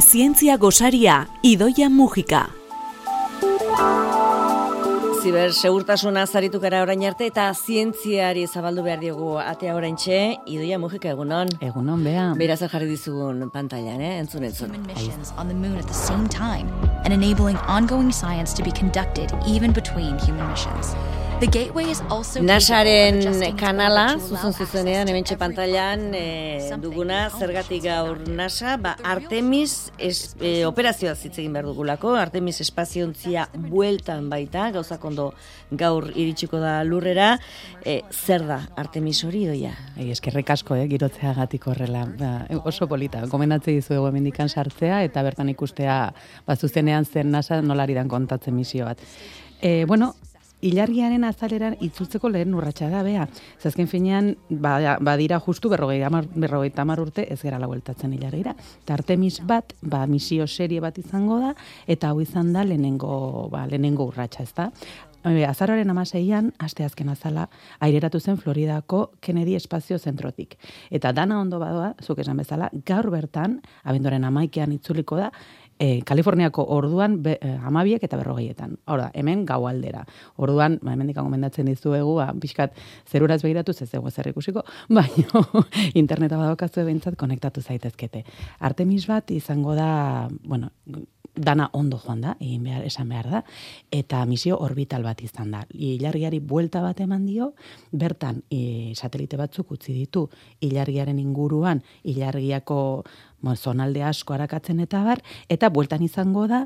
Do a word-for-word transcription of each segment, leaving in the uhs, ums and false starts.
Zientzia gosaria, Idoia Mujika. Ziber segurtasuna zaritu gara orain arte eta zientziari zabaldu behar diogu atea oraintxe. Idoia Mujika, egunon. Egunon, bea. Beraz jarri dizugun pantailan, eh? Entzun, entzun. Human missions on the moon at the same time and enabling ongoing science to be conducted even between human missions. The gateway is also NASAren kanala, zuzen zuzenean, hementxe pantailan e, duguna, zergatik gaur NASA, ba, Artemis es, e, operazioa zitzegin behar dugulako, Artemis espaziontzia bueltan baita, gauzak ondo gaur iritsiko da lurrera, e, zer da Artemis hori doia? Ei, eskerrik asko, eh, girotzeagatik horrela, ba, oso polita, gomendatze dizuegu hemendikan sartzea, eta bertan ikustea, ba, zuzenean zen NASA nolaridan kontatzen misio bat. E, bueno, Ilargiaren azaleran itzultzeko lehen urratsa da, bea. Zazken finean, ba, badira justu berrogei tamar urte ez gara bueltatzen ilargira. Eta Artemis bat, ba, misio serie bat izango da, eta hau izan da lehenengo, ba, lehenengo urratsa, ez da. Azaroaren amaseian, aste azken azala, aireratu zen Floridako Kennedy Espazio Zentrotik. Eta dana ondo badoa, zuk esan bezala, gaur bertan, abenduaren amaikean itzuliko da, E, Kaliforniako orduan be, e, amabiek eta berrogeietan. Hor da, hemen gau aldera. Orduan, ba, hemen dikan gomendatzen dizuegu, ba, pixkat zeruraz begiratu, ez egu zer ikusiko, baina interneta badaukazu behintzat konektatu zaitezkete. Artemis bat izango da, bueno, dana ondo joan da, egin behar, esan behar da, eta misio orbital bat izan da. Ilargiari buelta bat eman dio, bertan e, satelite batzuk utzi ditu ilargiaren inguruan, ilargiako Bon, zonalde asko arakatzen eta bar, eta bueltan izango da,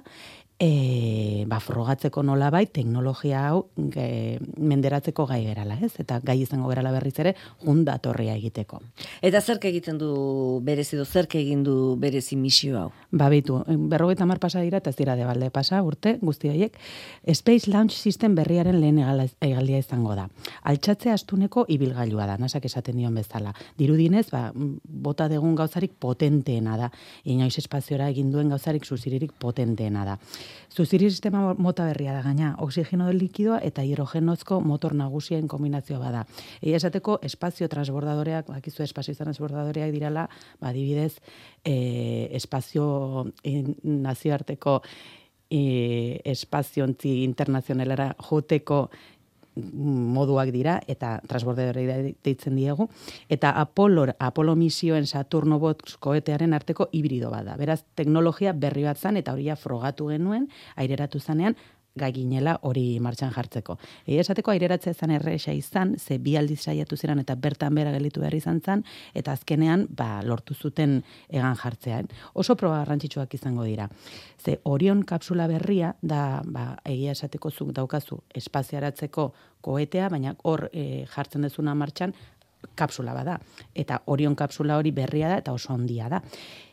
e, ba, frogatzeko nolabait teknologia hau e, menderatzeko gai gerala, ez? Eta gai izango gerala berriz ere, jundatorria egiteko. Eta zerk egiten du berezi, do zerk egin du berezi misio hau? Ba, bitu, berrogeita hamar pasa dira, eta ez dira debalde pasa, urte, guzti horiek, Space Launch System berriaren lehen egaldia izango da. Altxatze astuneko ibilgailua da, nasak esaten dion bezala. Dirudinez, ba, bota degun gauzarik potenteena da. Inoiz espaziora egin duen gauzarik zuziririk potenteena da. Zuziri sistema mota berria da gaina, oksigeno likidoa eta hidrogenozko motor nagusien kombinazioa bada. Egia esateko, espazio transbordadoreak, bakizu espazio transbordadoreak dirala, ba, adibidez, e, espazio in, nazioarteko e, espaziontzi internazionalara joteko moduak dira, eta transbordadorei deitzen diegu, eta Apollo, Apollo misioen Saturno bost koetearen arteko hibrido bada. Beraz, teknologia berri bat zan, eta hori frogatu genuen, aireratu zanean, gaiginela hori martxan jartzeko. Egia esateko aireratzea izan erresa izan, ze bi aldiz saiatu ziren eta bertan bera gelitu behar izan zan, eta azkenean ba, lortu zuten egan jartzean. Oso proba garrantzitsuak izango dira. Ze Orion kapsula berria, da ba, egia esateko zuk daukazu espaziaratzeko koetea, baina hor e, jartzen dezuna martxan kapsula bada. Eta Orion kapsula hori berria da eta oso handia da.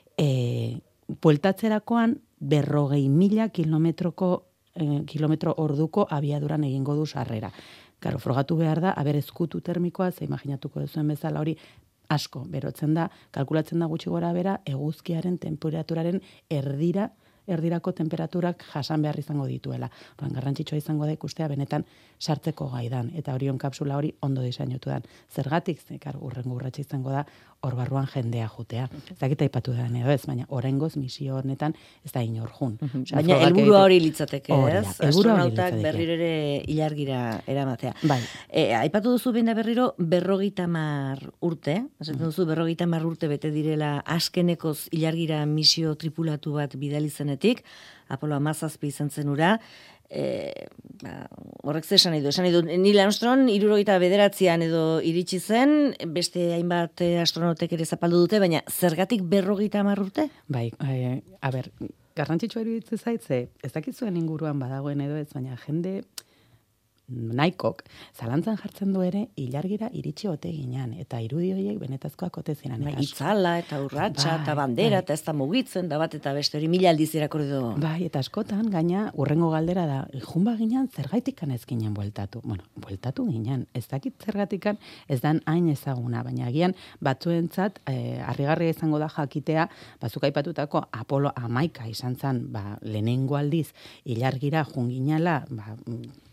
E, bueltatzerakoan berrogei mila kilometroko Eh, kilometro orduko abiaduran egingo du sarrera. Claro, frogatu behar da, aber ezkutu termikoa, ze imaginatuko duzuen bezala hori asko berotzen da, kalkulatzen da gutxi gora bera, eguzkiaren temperaturaren erdira, erdirako temperaturak jasan behar izango dituela. Oran, garrantzitsua izango da ikustea benetan sartzeko gaidan, eta Orion kapsula hori ondo diseinutu dan. Zergatik, zekar, urrengo urratsa izango da, hor barruan jendea jutea. Zakita ipatu da edo ez, baina oraingoz misio honetan ez da inor jun. Osea, baina helburua hori litzateke, ez? Astronautak berriro ere ilargira eramatea. Bai. E, aipatu duzu behin da berriro berrogeita hamar urte, esaten duzu berrogeita hamar urte bete direla azkenekoz ilargira misio tripulatu bat bidali zenetik, Apollo hamazazpi izan zen ura, E, ba, horrek ze esan nahi du, esan nahi du, Neil Armstrong hirurogeita bederatzian edo iritsi zen, beste hainbat astronautek ere zapaldu dute, baina zergatik berrogeita hamar urte? Bai, e, a ber, garrantzitsua iruditzen zaitze, ez dakizuen inguruan badagoen edo ez, baina jende naikok, zalantzan jartzen du ere, ilargira iritsi ote ginean, eta irudi horiek benetazkoak ote ziren. Bai, itzala, eta urratsa, eta bai, bandera, bai. eta ez da mugitzen, da bat eta beste hori mila aldiz irakurri du. Bai, eta askotan, gaina, urrengo galdera da, junba ginean, zergaitikan ez ginen bueltatu. Bueno, bueltatu ginean, ez dakit zergatikan, ez dan hain ezaguna, baina agian, batzuentzat, eh, harrigarria izango da jakitea, bazuk aipatutako Apollo hamaika izan zen, ba, lehenengo aldiz, ilargira junginala, ba,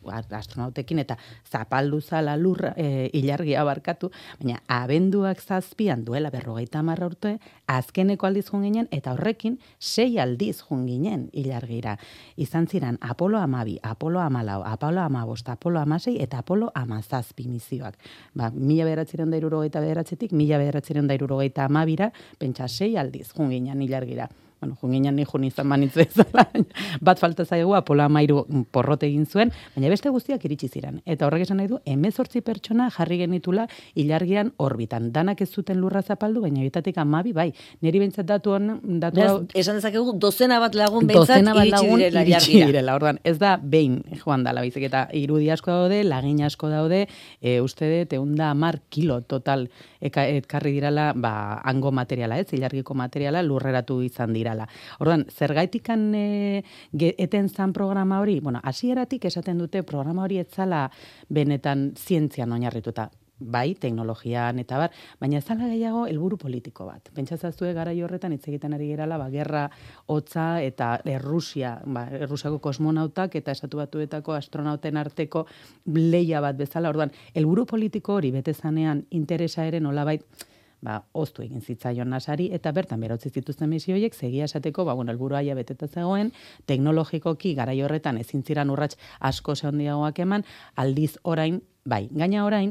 astronautekin eta zapaldu zala lurra, e, ilargia barkatu, baina abenduak zazpian duela berrogeita hamar urte, azkeneko aldiz jun ginen, eta horrekin sei aldiz jun ginen ilargira. Izan ziren Apolo amabi, Apolo amalau, Apolo amabost, Apolo amasei eta Apolo amazazpi misioak. Ba, mila bederatzireun da hirurogeita bederatzetik, mila bederatzireun da hirurogeita amabira, pentsa sei aldiz jun ginen ilargira. Bueno, junginan ni jun izan manitzu ezala, bat falta zaigu Apolo amairu porrote egin zuen, baina beste guztiak iritsi ziren. Eta horrek esan nahi du, hemezortzi pertsona jarri genitula ilargian orbitan. Danak ez zuten lurra zapaldu, baina bitatik amabi, bai. Neri bentsat datu hon, datu hau... Esan dezakegu, dozena bat lagun bentsat iritsi direla ilargira. Direla, orduan, ez da behin joan dala, baizik eta irudi asko daude, lagin asko daude, e, uste dut, eunda amar kilo total eka, etkarri dirala, ba, hango materiala, ez, ilargiko materiala lurreratu izan dira. Orduan, zergaitikan e, eten zan programa hori, bueno, hasieratik esaten dute programa hori etzala benetan zientzian oinarrituta. Bai, teknologian eta bar, baina ez zala gehiago helburu politiko bat. Pentsatzazue garai horretan hitz egiten ari gerala, ba, gerra hotza eta Errusia, ba, Errusiako kosmonautak eta Estatu Batuetako astronauten arteko leia bat bezala. Orduan, helburu politiko hori bete zanean interesa ere nolabait ba, oztu egin zitzaion nasari, eta bertan berotzi zituzten misioiek, segia esateko, ba, bueno, elburu aia beteta zegoen, teknologikoki garai horretan ezin ziran urrats asko zehondiagoak eman, aldiz orain, bai, gaina orain,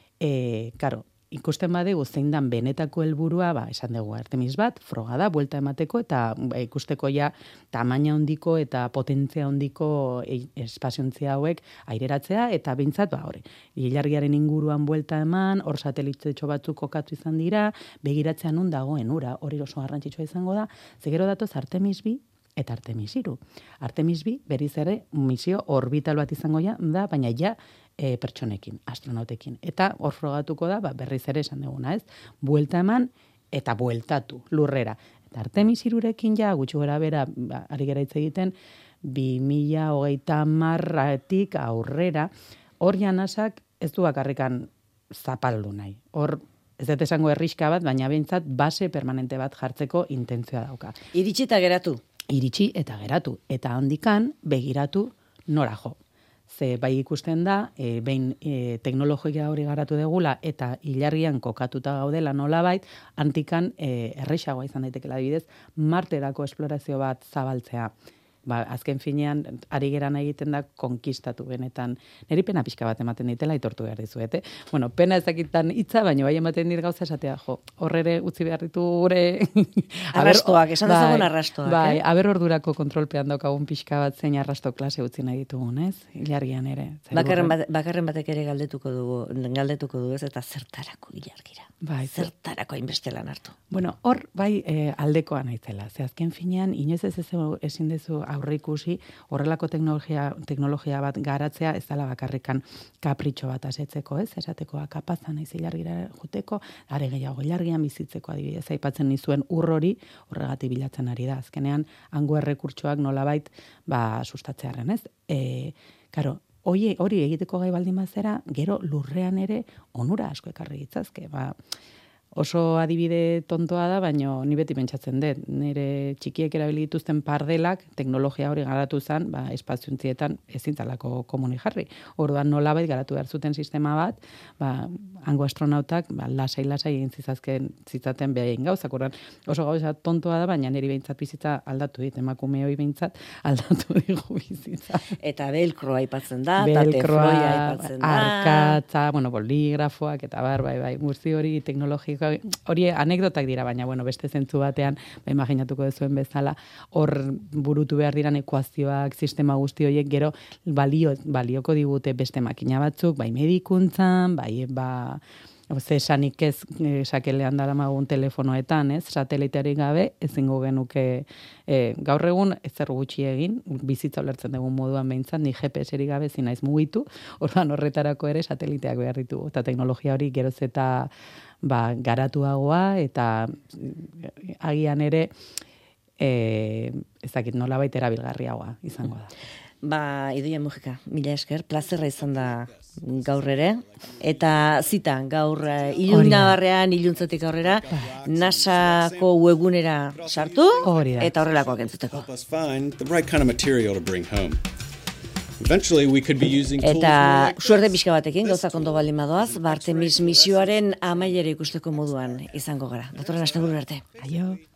e, karo, ikusten badegu zein dan benetako helburua, ba, esan dugu Artemis bat, froga da, buelta emateko, eta ba, ikusteko ja tamaina hondiko eta potentzia hondiko espaziontzia hauek aireratzea, eta bintzat, ba, hori, ilargiaren inguruan buelta eman, hor satelitetxo batzuk kokatu izan dira, begiratzea nun dagoen ura, hori oso garrantzitsua izango da, zegero datoz Artemis bi, eta Artemis hiru. Artemis bi, berriz ere, misio orbital bat izango ja, da, baina ja, E, pertsonekin, astronautekin. Eta hor frogatuko da, ba, berriz ere esan duguna, ez? Buelta eman eta bueltatu lurrera. Eta Artemis hirurekin ja, gutxi gora bera, ba, ari gera hitz egiten, bi mila hogeita hamartik aurrera, hor janasak ez du bakarrikan zapaldu nahi. Hor, ez dut esango erriska bat, baina behintzat base permanente bat jartzeko intentzioa dauka. Iritsi eta geratu. Iritsi eta geratu. Eta handikan begiratu nora jo. Ze bai ikusten da, e, behin e, teknologia hori garatu degula eta ilargian kokatuta gaudela nolabait, antikan e, errexagoa izan daitekela adibidez, Marterako esplorazio bat zabaltzea. Ba, azken finean, ari geran egiten da konkistatu benetan. Neri pena pixka bat ematen ditela, aitortu behar dizuete. Bueno, pena ezakitan hitza, baina bai ematen dit gauza esatea, jo, horrere utzi behar ditu gure... Arrastoak, esan dezagun arrastoak. Bai, eh? Aber ordurako kontrolpean daukagun pixka bat zein arrasto klase utzi nahi ditugun, ez? Ilargian ere. Bakarren, bat, bakarren batek ere galdetuko dugu, galdetuko du ez, eta zertarako ilargira. Bai, zertarako hainbeste lan hartu. Bueno, hor, bai, e, aldekoa naizela. Ze azken finean, inoiz ez ez ezin dezu aurre ikusi, horrelako teknologia, teknologia bat garatzea, ez dela bakarrikan kapritxo bat asetzeko, ez? Esateko kapazan naiz ilargira juteko, are gehiago ilargian bizitzeko adibidez, aipatzen nizuen ur hori, horregatik bilatzen ari da. Azkenean, hango errekurtsoak nolabait, ba, sustatzearen, ez? E, karo, hori, hori egiteko gai baldin bazera, gero lurrean ere onura asko ekarri ditzazke, ba, oso adibide tontoa da, baina ni beti pentsatzen dut. Nire txikiek erabili dituzten pardelak, teknologia hori garatu zen, ba, espaziontzietan ezintzalako komuni jarri. Orduan nolabait garatu behar zuten sistema bat, ba, hango astronautak ba, lasai-lasai egin zizazken zitzaten behin gauzak. Orduan oso gauza tontoa da, baina niri behintzat bizitza aldatu dit, emakume hori behintzat aldatu digu bizitza. Eta belkroa aipatzen da, eta tefloia aipatzen da. Arkatza, bueno, boligrafoak, eta bar, bai, bai, guzti hori teknologiko hori anekdotak dira, baina bueno, beste zentzu batean, ba, imaginatuko duzuen bezala, hor burutu behar diran ekuazioak, sistema guzti horiek gero balio, balioko digute beste makina batzuk, bai medikuntzan, bai ba ze esanik ez sakelean daramagun telefonoetan, ez, sateliteari gabe, ezingo genuke e, gaur egun ezer gutxi egin, bizitza ulertzen dugun moduan behintzat, ni G P S-erik gabe zinaiz mugitu, orduan horretarako ere sateliteak behar ditugu, eta teknologia hori geroz eta ba, garatuagoa, eta agian ere e, ezakit nolabait erabilgarriagoa izango da. Ba, Idoia Mujika, mila esker, plazerra izan da gaur ere, eta zita, gaur uh, ilunabarrean, iluntzetik aurrera, NASAko webgunera sartu, eta horrelakoak entzuteko. Eventually we could be using tools more Eta like suerte pixka batekin, gauzak ondo baldin badoaz, ba Artemis misioaren amaiera ikusteko moduan izango gara. Datorren asteburu arte. Aio.